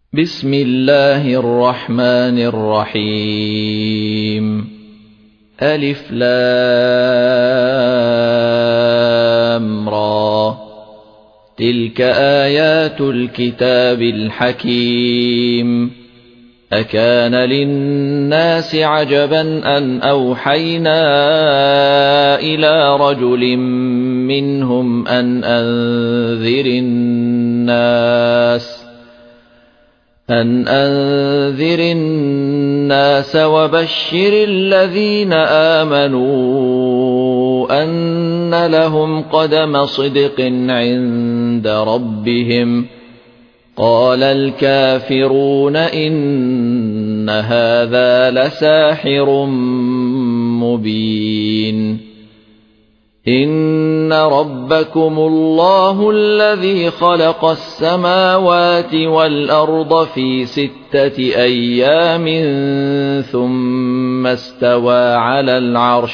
بسم الله الرحمن الرحيم. ألف لام را، تلك آيات الكتاب الحكيم. أكان للناس عجبا أن أوحينا إلى رجل منهم أن أنذر الناس وبشر الذين آمنوا أن لهم قدم صدق عند ربهم. قال الكافرون إن هذا لساحر مبين. إن ربكم الله الذي خلق السماوات والأرض في 6 أيام ثم استوى على العرش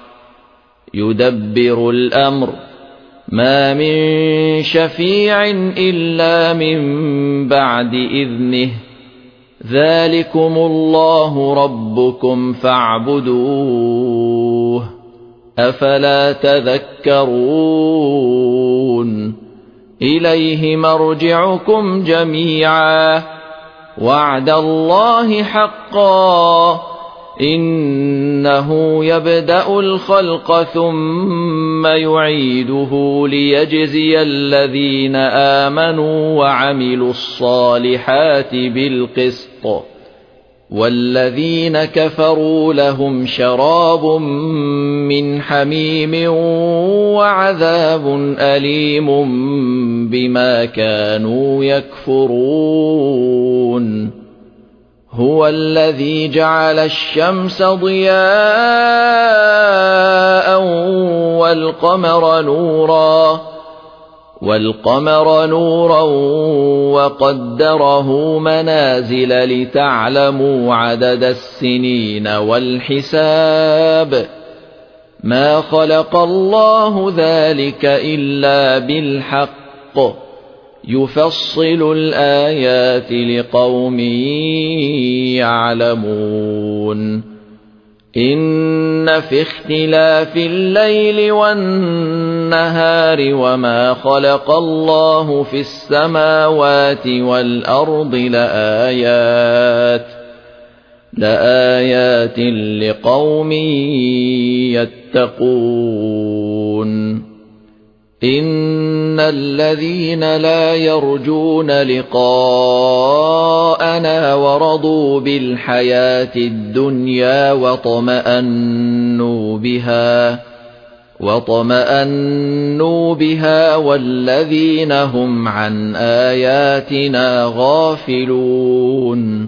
يدبر الأمر، ما من شفيع إلا من بعد إذنه، ذلكم الله ربكم فاعبدوه، أفلا تذكرون. إليه مرجعكم جميعا، وعد الله حقا، إنه يبدأ الخلق ثم يعيده ليجزي الذين آمنوا وعملوا الصالحات بالقسط، والذين كفروا لهم شراب من حميم وعذاب أليم بما كانوا يكفرون. هو الذي جعل الشمس ضياء والقمر نورا وقدره منازل لتعلموا عدد السنين والحساب، ما خلق الله ذلك إلا بالحق، يفصل الآيات لقوم يعلمون. إن في اختلاف الليل والنهار وما خلق الله في السماوات والأرض لآيات لقوم يتقون. إن الذين لا يرجون لقاءنا ورضوا بالحياة الدنيا واطمأنوا بها والذين هم عن آياتنا غافلون،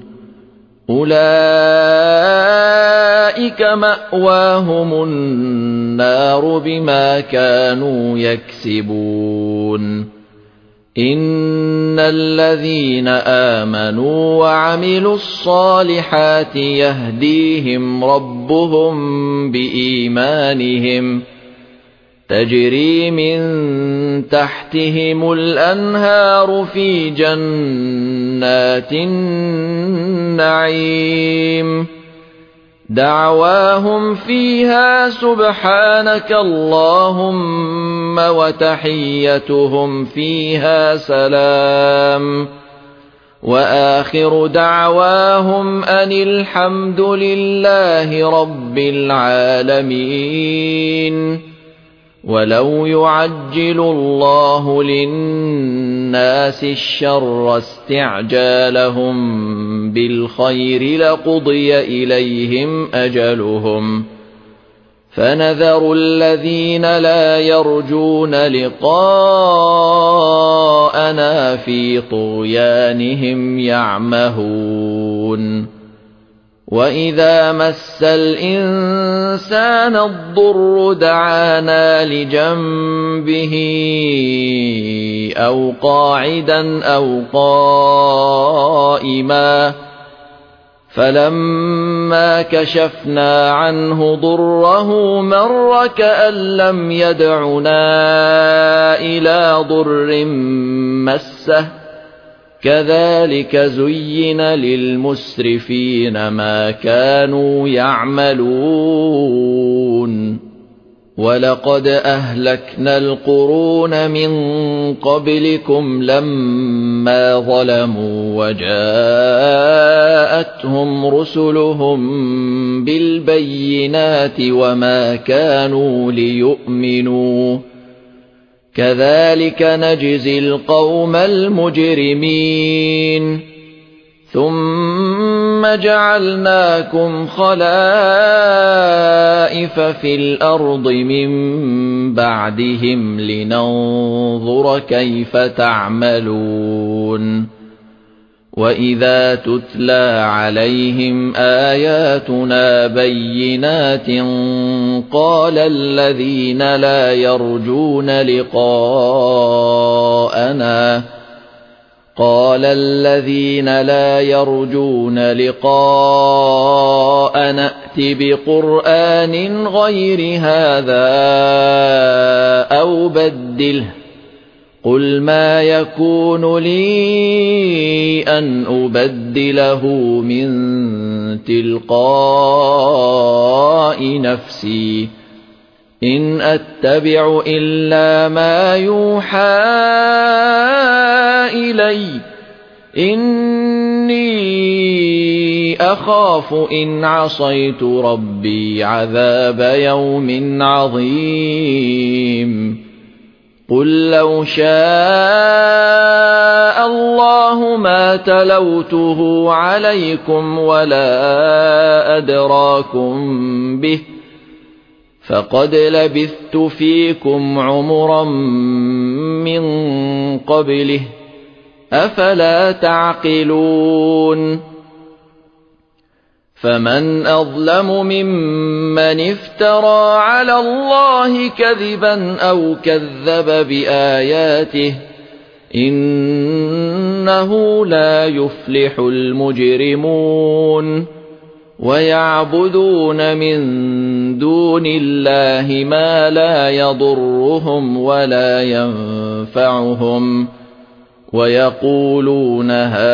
أولئك مأواهم النار بما كانوا يكسبون. إن الذين آمنوا وعملوا الصالحات يهديهم ربهم بإيمانهم، تجري من تحتهم الأنهار في جنات النعيم، دعواهم فيها سبحانك اللهم وتحيتهم فيها سلام، وآخر دعواهم أن الحمد لله رب العالمين. ولو يعجل الله للناس الشر استعجالهم بالخير لقضي إليهم أجلهم، فنذر الذين لا يرجون لقاءنا في طغيانهم يعمهون. وإذا مس الإنسان الضر دعانا لجنبه أو قاعدا أو قائما، فلما كشفنا عنه ضره مر كأن لم يدعنا إلى ضر مسه كذلك زين للمسرفين ما كانوا يعملون ولقد أهلكنا القرون من قبلكم لما ظلموا وجاءتهم رسلهم بالبينات وما كانوا ليؤمنوا كذلك نجزي القوم المجرمين ثم جعلناكم خلائف في الأرض من بعدهم لننظر كيف تعملون وإذا تتلى عليهم آياتنا بينات قال الذين لا يرجون لقاءنا ائت بقرآن غير هذا أو بدله قل ما يكون لي أن أبدله من تلقاء نفسي إن أتبع إلا ما يوحى إلي إني أخاف إن عصيت ربي عذاب يوم عظيم قل لو شاء الله ما تلوته عليكم ولا أدراكم به فقد لبثت فيكم عمرا من قبله أفلا تعقلون فمن أظلم ممن افترى على الله كذبا أو كذب بآياته إنه لا يفلح المجرمون ويعبدون من دون الله ما لا يضرهم ولا ينفعهم ويقولون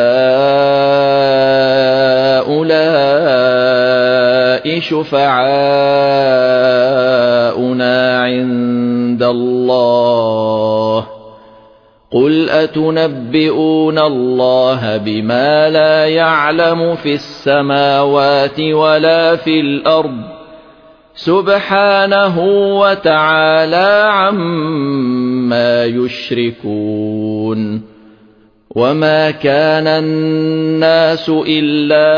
هؤلاء شفعاؤنا عند الله قل أتنبئون الله بما لا يعلم في السماوات ولا في الأرض سبحانه وتعالى عما يشركون وما كان الناس إلا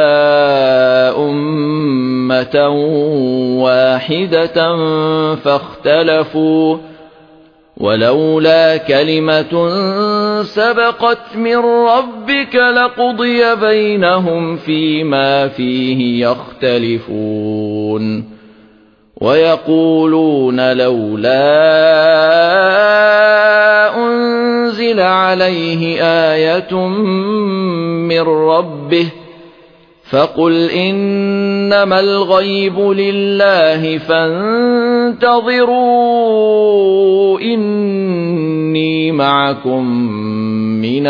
أمة واحدة فاختلفوا ولولا كلمة سبقت من ربك لقضي بينهم فيما فيه يختلفون ويقولون لولا أنزل عليه آية من ربه فقل إنما الغيب لله فانتظروا إني معكم من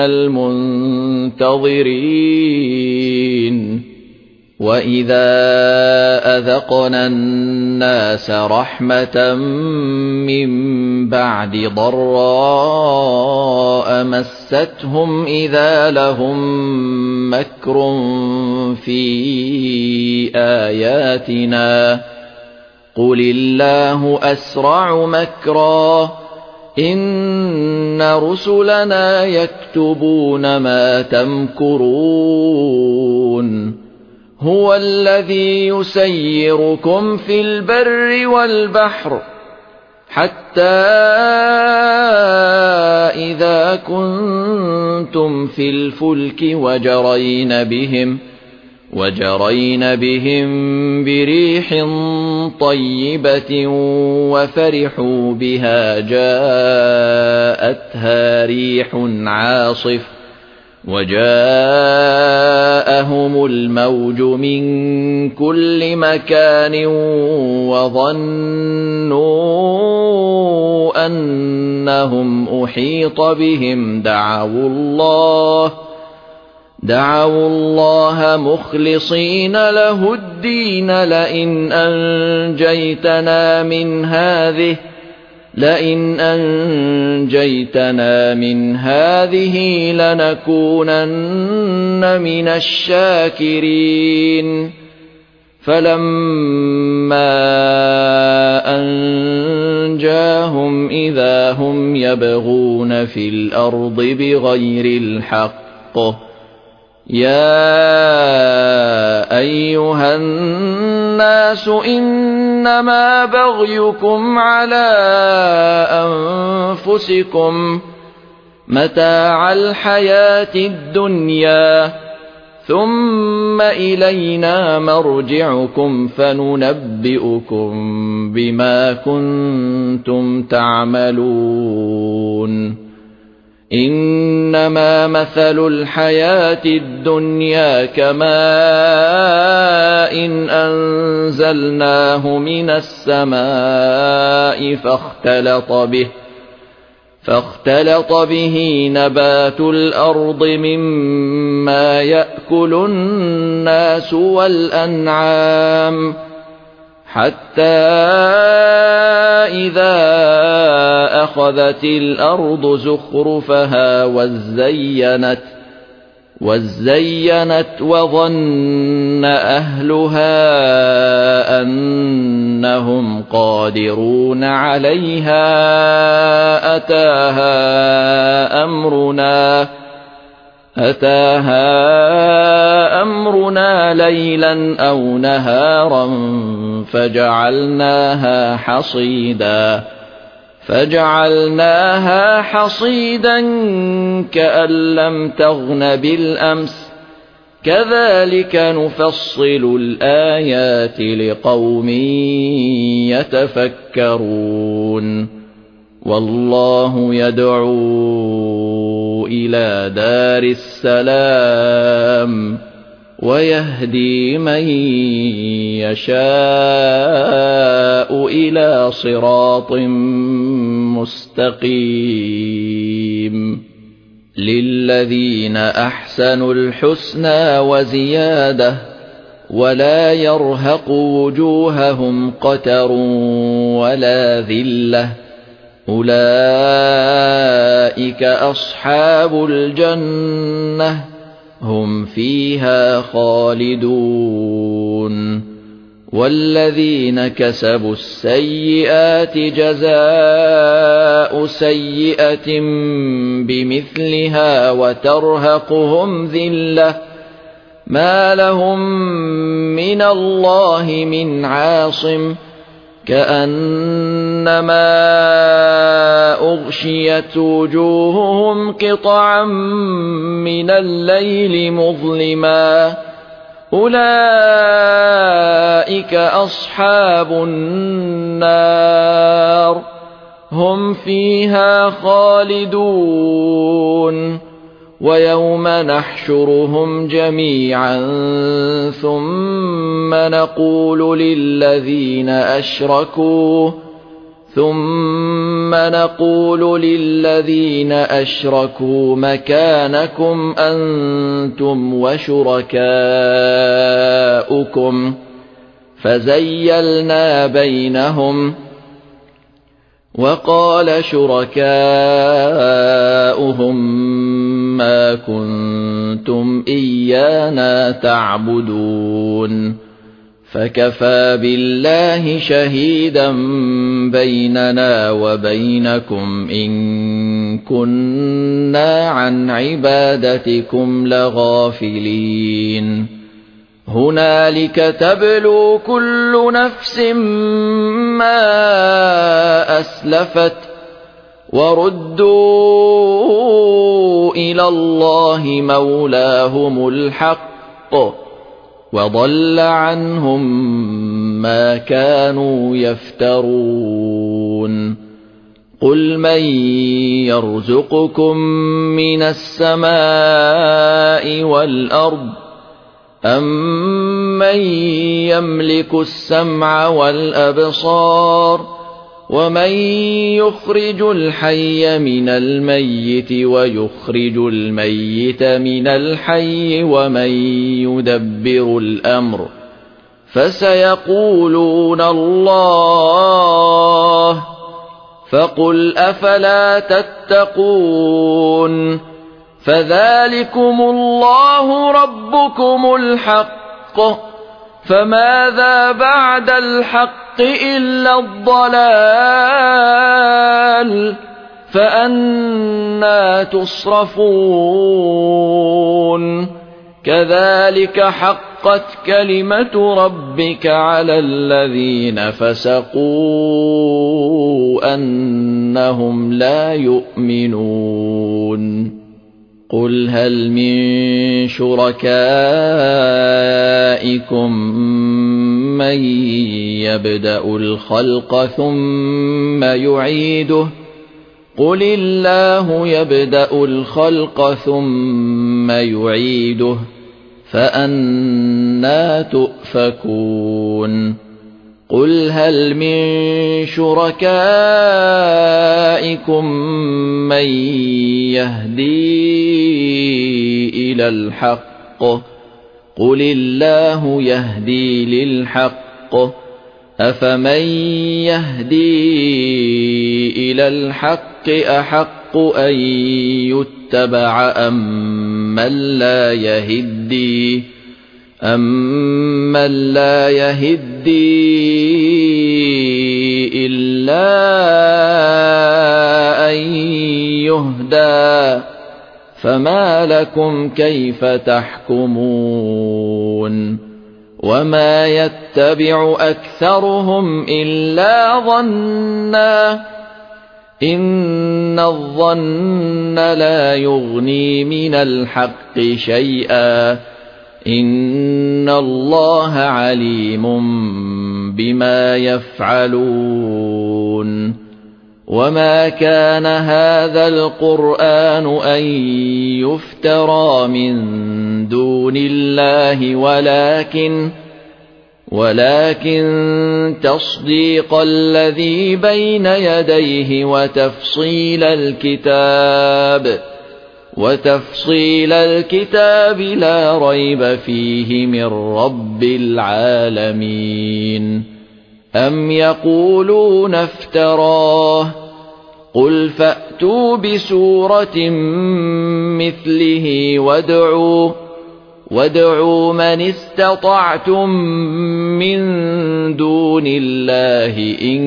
المنتظرين وإذا أذقنا الناس رحمة من بعد ضراء مستهم إذا لهم مكر في آياتنا قل الله أسرع مكرا إن رسلنا يكتبون ما تمكرون هو الذي يسيركم في البر والبحر حتى إذا كنتم في الفلك وجرين بهم بريح طيبة وفرحوا بها جاءتها ريح عاصف وجاءهم الموج من كل مكان وظنوا أنهم أحيط بهم دعوا الله مخلصين له الدين لئن أنجيتنا من هذه لنكونن من الشاكرين فلما أنجاهم إذا هم يبغون في الأرض بغير الحق يا أيها الناس إنما بغيكم على أنفسكم متاع الحياة الدنيا ثم إلينا مرجعكم فننبئكم بما كنتم تعملون إنما مثل الحياة الدنيا كماء أنزلناه من السماء فاختلط به نبات الأرض مما يأكل الناس والأنعام حتى إذا أخذت الأرض زخرفها وزينت وظن أهلها أنهم قادرون عليها أتاها أمرنا ليلا أو نهارا فجعلناها حصيدا كأن لم تغن بالأمس كذلك نفصل الآيات لقوم يتفكرون والله يدعو إلى دار السلام ويهدي من يشاء إلى صراط مستقيم للذين أحسنوا الحسنى وزيادة ولا يرهق وجوههم قتر ولا ذلة أولئك أصحاب الجنة هم فيها خالدون والذين كسبوا السيئات جزاء سيئة بمثلها وترهقهم ذلة ما لهم من الله من عاصم كأنما أغشيت وجوههم قطعا من الليل مظلما أولئك أصحاب النار هم فيها خالدون ويوم نحشرهم جميعا ثم نقول للذين أشركوا مكانكم أنتم وشركاؤكم فزيلنا بينهم وقال شركاؤهم ما كنتم إيانا تعبدون فكفى بالله شهيدا بيننا وبينكم إن كنا عن عبادتكم لغافلين هنالك تبلو كل نفس ما أسلفت وردوا إلى الله مولاهم الحق وضل عنهم ما كانوا يفترون قل من يرزقكم من السماء والأرض أَمَّن يَمْلِكُ السَّمْعَ وَالْأَبْصَارَ ومن يخرج الحي من الميت ويخرج الميت من الحي ومن يدبر الأمر فسيقولون الله فقل أفلا تتقون فذلكم الله ربكم الحق فماذا بعد الحق إلا الضلال فأنى تصرفون كذلك حقت كلمة ربك على الذين فسقوا أنهم لا يؤمنون قل هل من شركائكم من يبدأ الخلق ثم يعيده قل الله يبدأ الخلق ثم يعيده فأنى تؤفكون قل هل من شركائكم من يهدي إلى الحق قل الله يهدي للحق أفمن يهدي إلى الحق أحق أن يتبع أمن لا يهدي إلا أن يهدى فما لكم كيف تحكمون وما يتبع أكثرهم إلا ظنا إن الظن لا يغني من الحق شيئا إن الله عليم بما يفعلون وما كان هذا القرآن أن يفترى من دون الله ولكن تصديق الذي بين يديه وتفصيل الكتاب لا ريب فيه من رب العالمين أم يقولون افتراه قل فأتوا بسورة مثله وادعوا من استطعتم من دون الله إن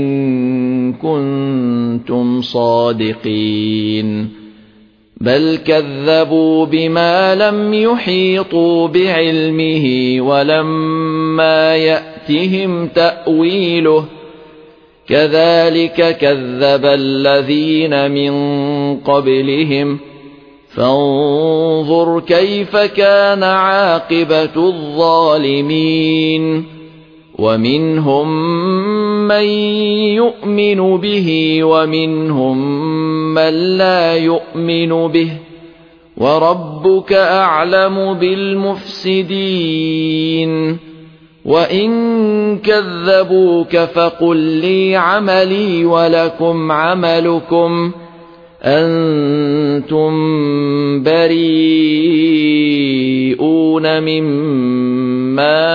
كنتم صادقين بل كذبوا بما لم يحيطوا بعلمه ولما يأتهم تأويله كذلك كذب الذين من قبلهم فانظر كيف كان عاقبة الظالمين ومنهم من يؤمن به ومنهم من لا يؤمن به وربك أعلم بالمفسدين وإن كذبوك فقل لي عملي ولكم عملكم أنتم بريئون مما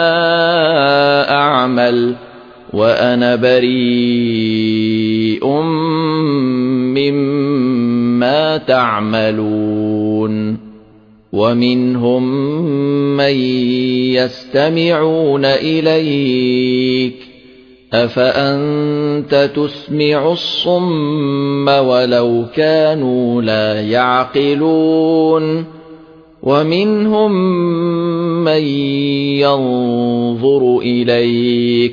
أعمل وأنا بريء مما تعملون ومنهم من يستمعون إليك أفأنت تسمع الصم ولو كانوا لا يعقلون ومنهم من ينظر إليك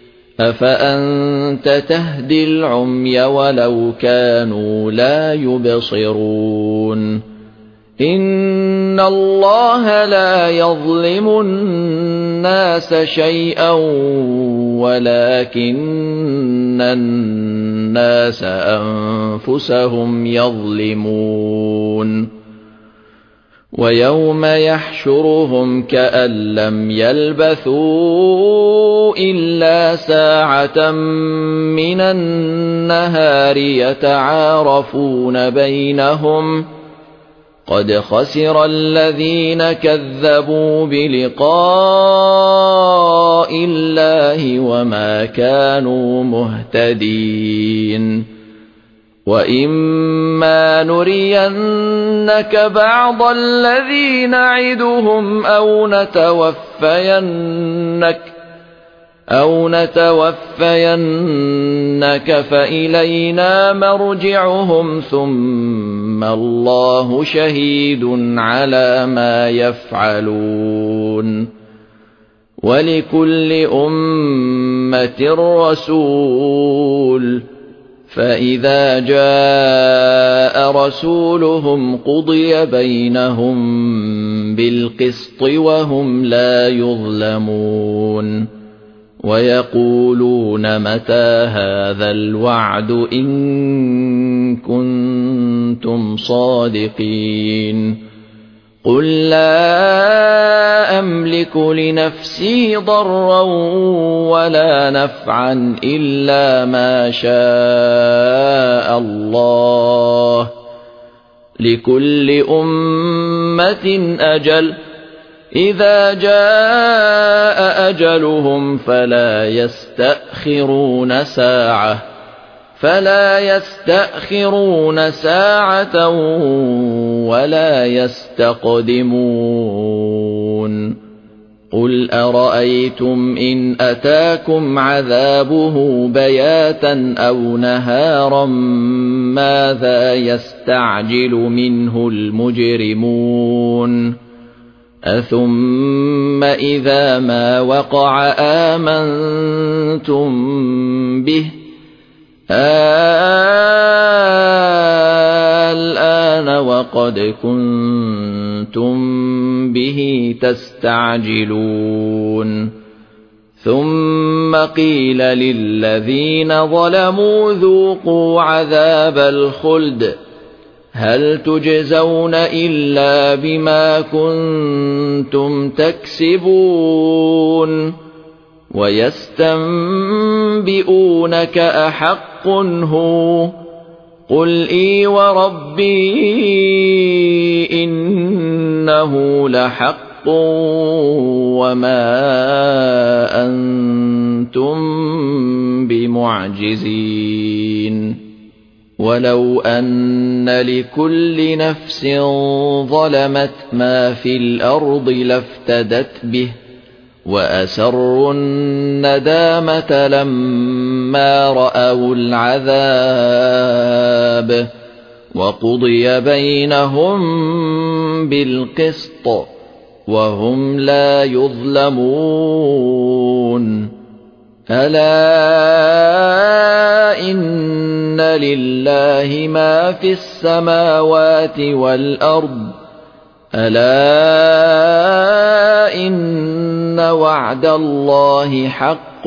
أفأنت تهدي العمي ولو كانوا لا يبصرون إن الله لا يظلم الناس شيئا ولكن الناس أنفسهم يظلمون ويوم يحشرهم كأن لم يلبثوا إلا ساعة من النهار يتعارفون بينهم قد خسر الذين كذبوا بلقاء الله وما كانوا مهتدين وإما نرينك بعض الذي نعدهم أو نتوفينك فإلينا مرجعهم ثم الله شهيد على ما يفعلون ولكل أمة رسول فإذا جاء رسولهم قضي بينهم بالقسط وهم لا يظلمون ويقولون متى هذا الوعد إن كنتم صادقين قل لا أملك لنفسي ضرا ولا نفعا إلا ما شاء الله لكل أمة أجل إذا جاء أجلهم فلا يستأخرون ساعة ولا يستقدمون قل أرأيتم إن أتاكم عذابه بياتا أو نهارا ماذا يستعجل منه المجرمون أثم إذا ما وقع آمنتم به الآن وقد كنتم به تستعجلون ثم قيل للذين ظلموا ذوقوا عذاب الخلد هل تجزون إلا بما كنتم تكسبون ويستنبئونك أحق هو قل إي وربي إنه لحق وما أنتم بمعجزين ولو أن لكل نفس ظلمت ما في الأرض لافتدت به وأسروا الندامة لما رأوا العذاب وقضي بينهم بالقسط وهم لا يظلمون ألا إن لله ما في السماوات والأرض ألا إن وعد الله حق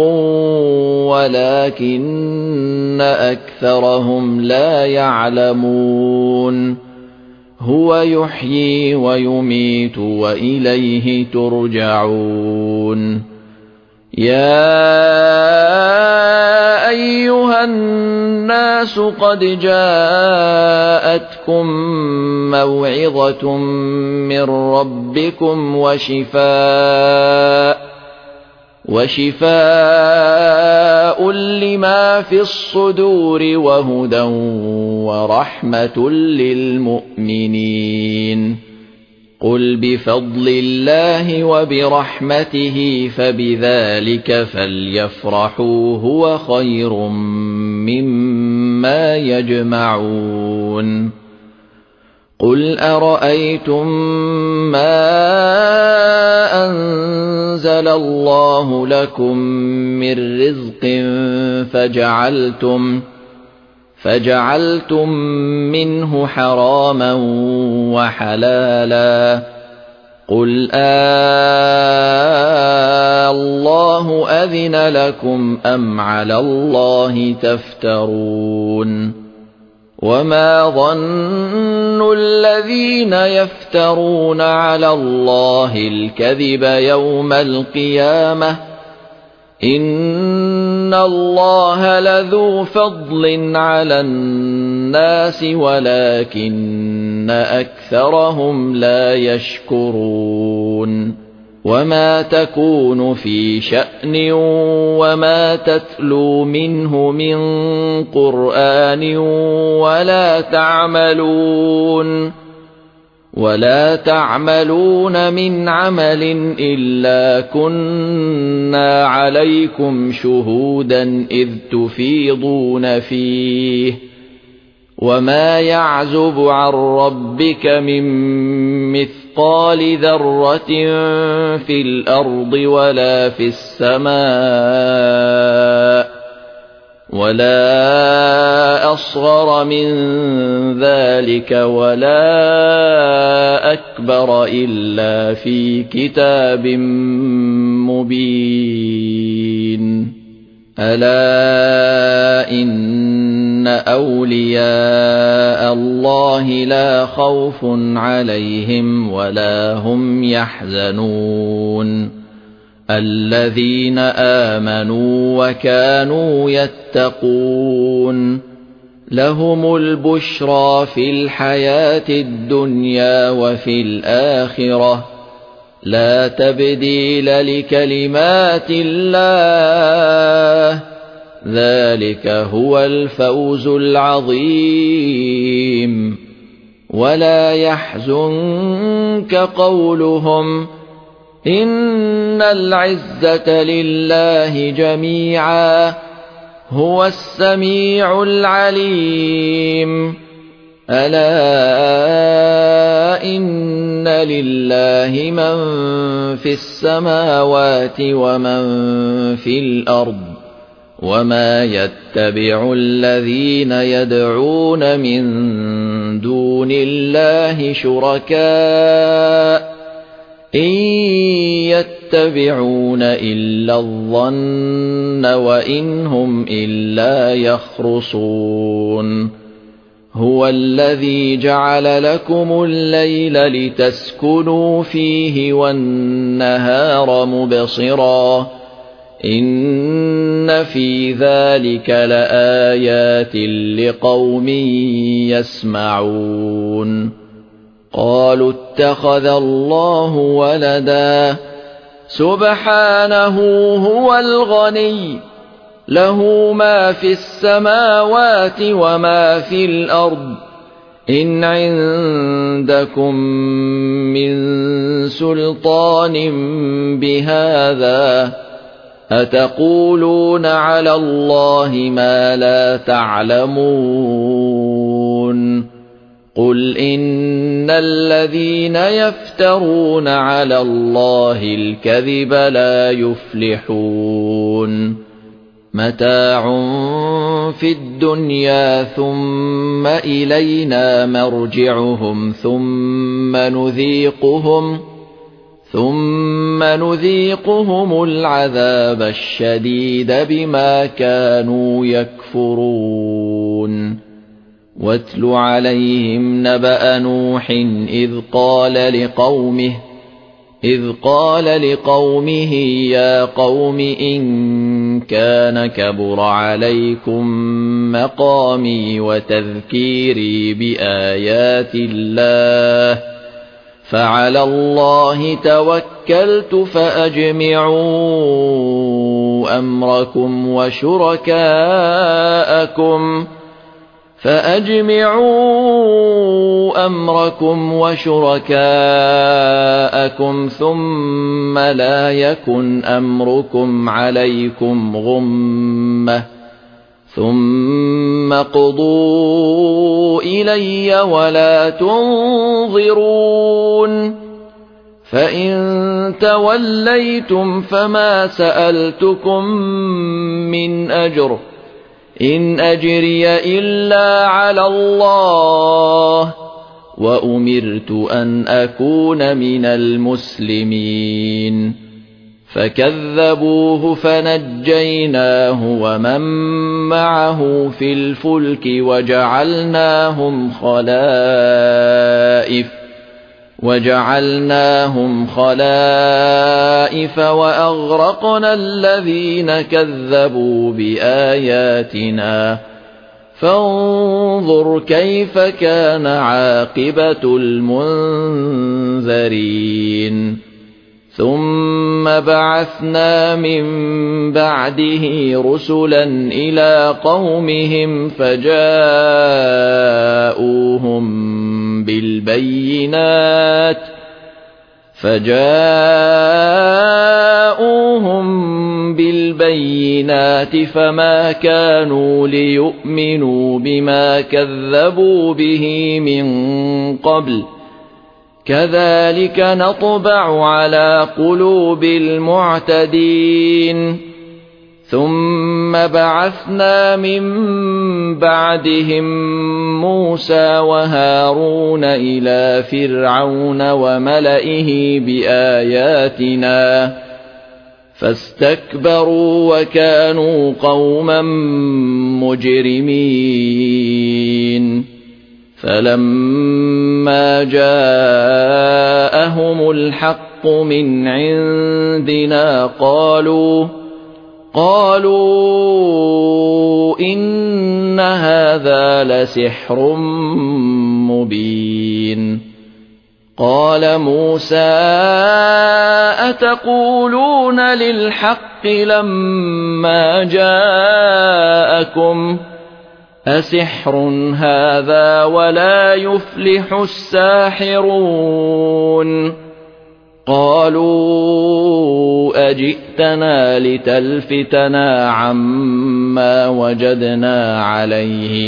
ولكن أكثرهم لا يعلمون هو يحيي ويميت وإليه ترجعون يا أيها الناس قد جاءتكم موعظة من ربكم وشفاء لما في الصدور وهدى ورحمة للمؤمنين قل بفضل الله وبرحمته فبذلك فليفرحوا هو خير مما يجمعون قل أرأيتم ما أنزل الله لكم من رزق فجعلتم منه حراما وحلالا قل الله أذن لكم أم على الله تفترون وما ظن الذين يفترون على الله الكذب يوم القيامة إن الله لذو فضل على الناس ولكن أكثرهم لا يشكرون وما تكون في شأن وما تتلو منه من قرآن ولا تعملون من عمل إلا كنا عليكم شهودا إذ تفيضون فيه وما يعزب عن ربك من مثقال ذرة في الأرض ولا في السماء ولا أصغر من ذلك ولا أكبر إلا في كتاب مبين ألا إن أولياء الله لا خوف عليهم ولا هم يحزنون الذين آمنوا وكانوا يتقون لهم البشرى في الحياة الدنيا وفي الآخرة لا تبديل لكلمات الله ذلك هو الفوز العظيم ولا يحزنك قولهم إن العزة لله جميعا هو السميع العليم ألا إن لله من في السماوات ومن في الأرض وما يتبع الذين يدعون من دون الله شركاء إن يتبعون إلا الظن وإن هم إلا يخرصون هو الذي جعل لكم الليل لتسكنوا فيه والنهار مبصرا إن في ذلك لآيات لقوم يسمعون قالوا اتخذ الله ولدا سبحانه هو الغني له ما في السماوات وما في الأرض إن عندكم من سلطان بهذا أتقولون على الله ما لا تعلمون قل إن الذين يفترون على الله الكذب لا يفلحون متاع في الدنيا ثم إلينا مرجعهم ثم نذيقهم العذاب الشديد بما كانوا يكفرون واتل عليهم نبأ نوح إذ قال لقومه يا قوم إن كان كبر عليكم مقامي وتذكيري بآيات الله فعلى الله توكلت فأجمعوا أمركم وشركاءكم ثم لا يكن أمركم عليكم غمة ثم قضوا إلي ولا تنظرون فإن توليتم فما سألتكم من أجر إن أجري إلا على الله وأمرت أن أكون من المسلمين فكذبوه فنجيناه ومن معه في الفلك وجعلناهم خلائف وأغرقنا الذين كذبوا بآياتنا فانظر كيف كان عاقبة المنذرين ثم بعثنا من بعده رسلا إلى قومهم فجاءوهم بالبينات فما كانوا ليؤمنوا بما كذبوا به من قبل كذلك نطبع على قلوب المعتدين ثم بعثنا من بعدهم موسى وهارون إلى فرعون وملئه بآياتنا فاستكبروا وكانوا قوما مجرمين فلما جاءهم الحق من عندنا قالوا إن هذا لسحر مبين قال موسى أتقولون للحق لما جاءكم أسحر هذا ولا يفلح الساحرون قالوا أجئتنا لتلفتنا عما وجدنا عليه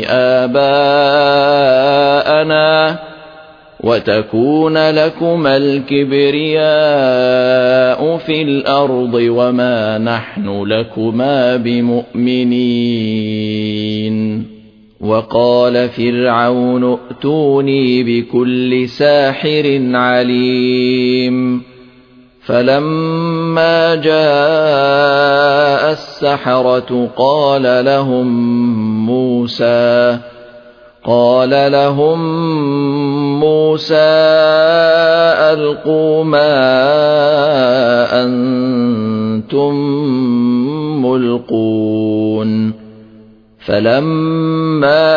آباءنا وتكون لكما الكبرياء في الأرض وما نحن لكما بمؤمنين وقال فرعون ائتوني بكل ساحر عليم فلما جاء السحرة قال لهم موسى ألقوا ما أنتم ملقون فلما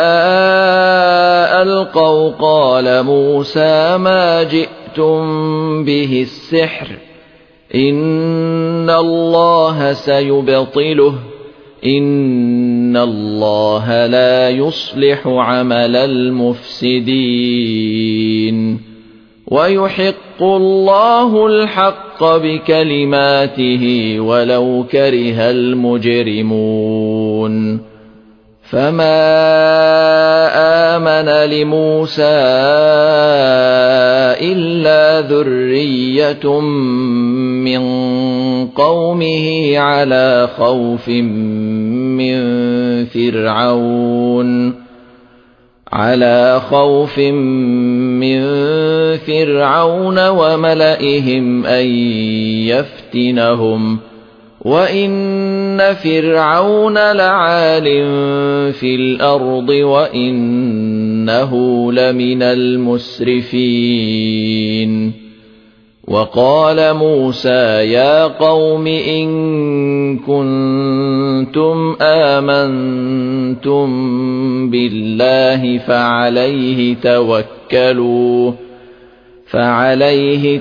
ألقوا قال موسى ما جئتم به السحر إن الله سيبطله إن الله لا يصلح عمل المفسدين ويحق الله الحق بكلماته ولو كره المجرمون فما آمن لموسى إلا ذرية من قومه على خوف من فرعون وملئهم أن يفتنهم وإن فرعون لعال في الأرض وإنه لمن المسرفين وقال موسى يا قوم إن كنتم آمنتم بالله فعليه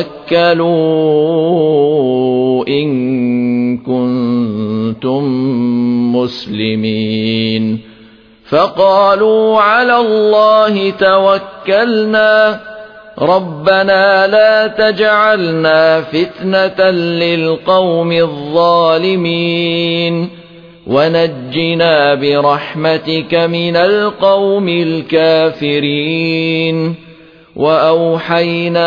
توكلوا إن كنتم مسلمين فقالوا على الله توكلنا ربنا لا تجعلنا فتنة للقوم الظالمين ونجنا برحمتك من القوم الكافرين وأوحينا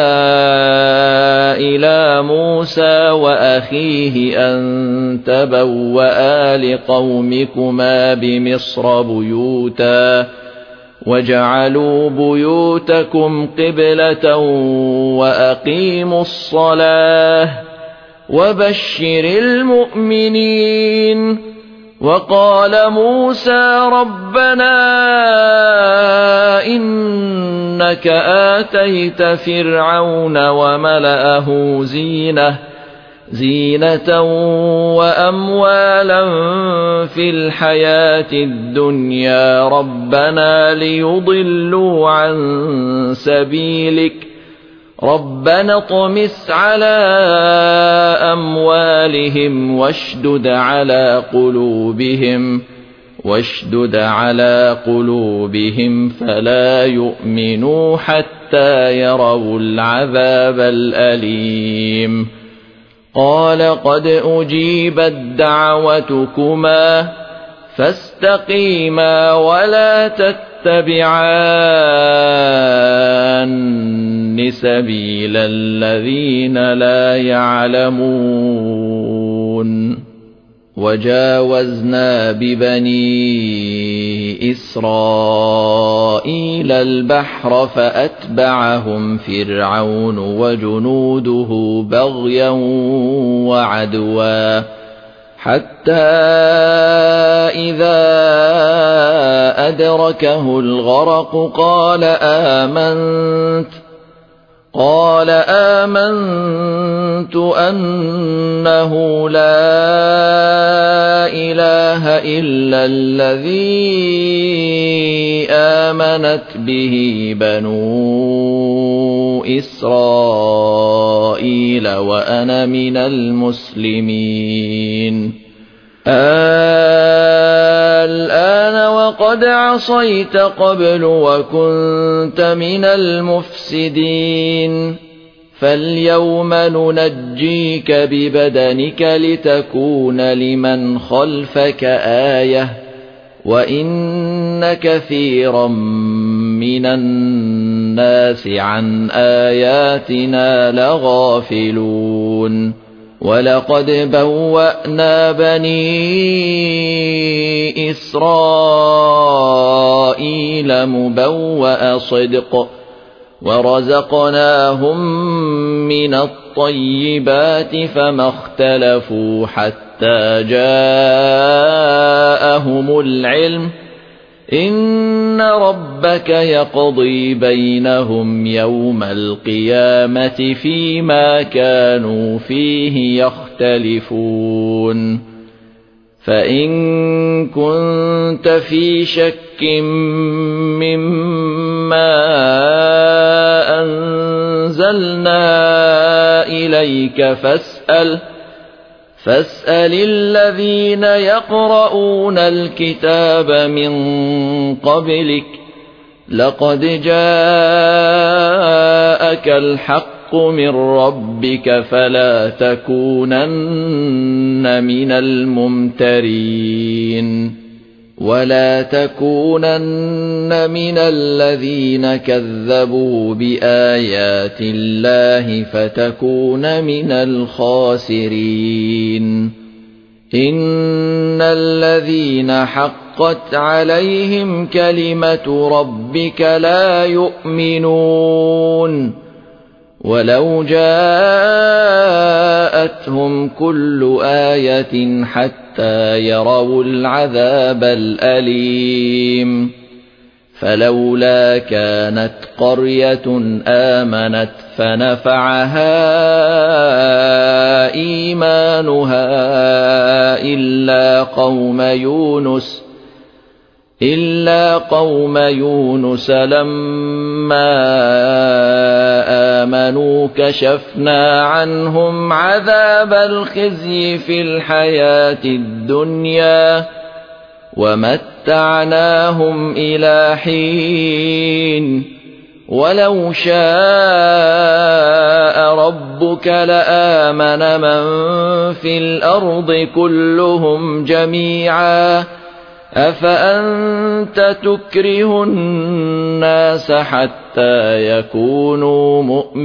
إلى موسى وأخيه أن تبوأ لقومكما بمصر بيوتا واجعلوا بيوتكم قبلة وأقيموا الصلاة وبشر المؤمنين وقال موسى ربنا إنك آتيت فرعون وملأه زينة وأموالا في الحياة الدنيا ربنا ليضلوا عن سبيلك ربنا اطمس على أموالهم واشدد على قلوبهم فلا يؤمنوا حتى يروا العذاب الأليم قال قد أجيبت دعوتكما فاستقيما ولا تتبعان سبيل الذين لا يعلمون وجاوزنا ببني إسرائيل البحر فأتبعهم فرعون وجنوده بغيا وعدوا حتى إذا أدركه الغرق قال آمنت أنه لا إله إلا الذي آمنت به بنو إسرائيل وأنا من المسلمين الآن وقد عصيت قبل وكنت من المفسدين فاليوم ننجيك ببدنك لتكون لمن خلفك آية وإن كثيرا من الناس عن آياتنا لغافلون ولقد بوأنا بني إسرائيل مبوأ صدق ورزقناهم من الطيبات فما اختلفوا حتى جاءهم العلم إن ربك يقضي بينهم يوم القيامة فيما كانوا فيه يختلفون فإن كنت في شك مما أنزلنا إليك فاسأل الذين يقرؤون الكتاب من قبلك لقد جاءك الحق من ربك فلا تكونن من الممترين ولا تكونن من الذين كذبوا بآيات الله فتكون من الخاسرين إن الذين حقت عليهم كلمة ربك لا يؤمنون ولو جاءتهم كل آية حتى يروا العذاب الأليم فلولا كانت قرية آمنت فنفعها إيمانها إلا قوم يونس لما آمنوا كشفنا عنهم عذاب الخزي في الحياة الدنيا ومتعناهم إلى حين ولو شاء ربك لآمن من في الأرض كلهم جميعا أفأنت تكره الناس حتى يكونوا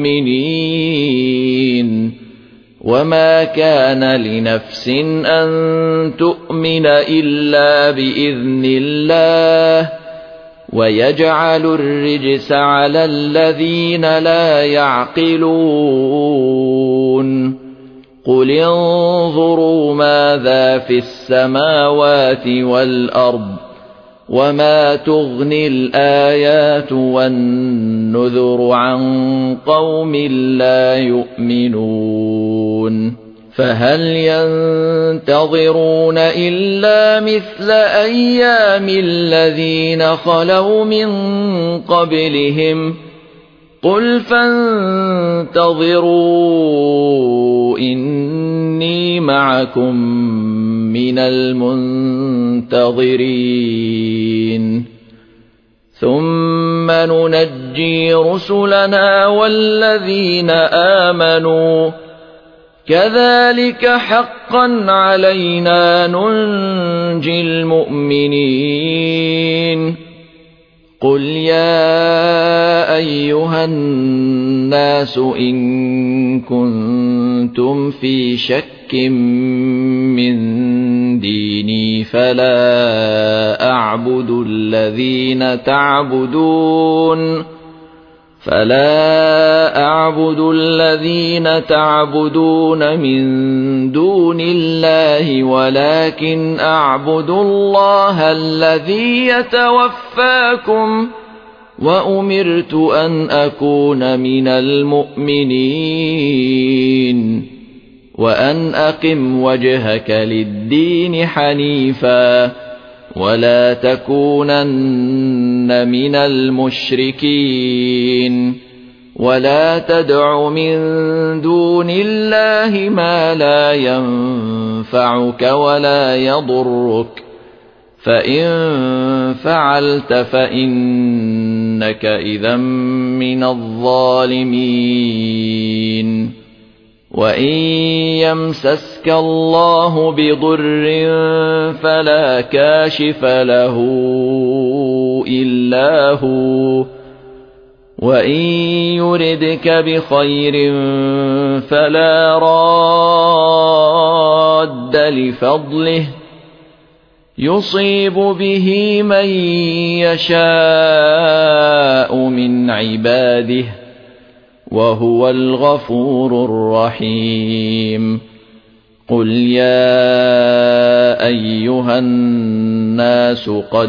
مؤمنين وما كان لنفس أن تؤمن إلا بإذن الله ويجعل الرجس على الذين لا يعقلون قل انظروا ماذا في السماوات والأرض وما تغني الآيات والنذر عن قوم لا يؤمنون فهل ينتظرون إلا مثل أيام الذين خلوا من قبلهم قل فانتظروا إني معكم من المنتظرين ثم ننجي رسلنا والذين آمنوا كذلك حقا علينا ننجي المؤمنين قل يا أيها الناس إن كنتم في شك من ديني فلا أعبد الذين تعبدون من دون الله ولكن أعبد الله الذي يتوفاكم وأمرت أن أكون من المؤمنين وأن أقم وجهك للدين حنيفا ولا تكونن من المشركين ولا تدع من دون الله ما لا ينفعك ولا يضرك فإن فعلت فإنك إذا من الظالمين وإن يمسسك الله بضر فلا كاشف له إلا هو وإن يردك بخير فلا راد لفضله يصيب به من يشاء من عباده وهو الغفور الرحيم قل يا أيها الناس قد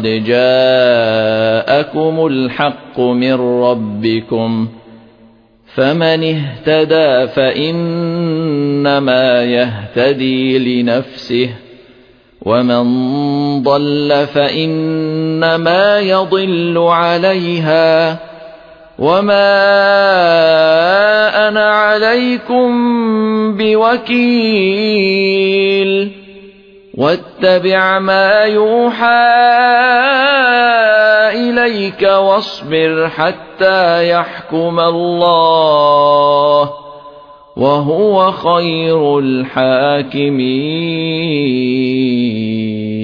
جاءكم الحق من ربكم فمن اهتدى فإنما يهتدي لنفسه ومن ضل فإنما يضل عليها وما أنا عليكم بوكيل واتبع ما يوحى إليك واصبر حتى يحكم الله وهو خير الحاكمين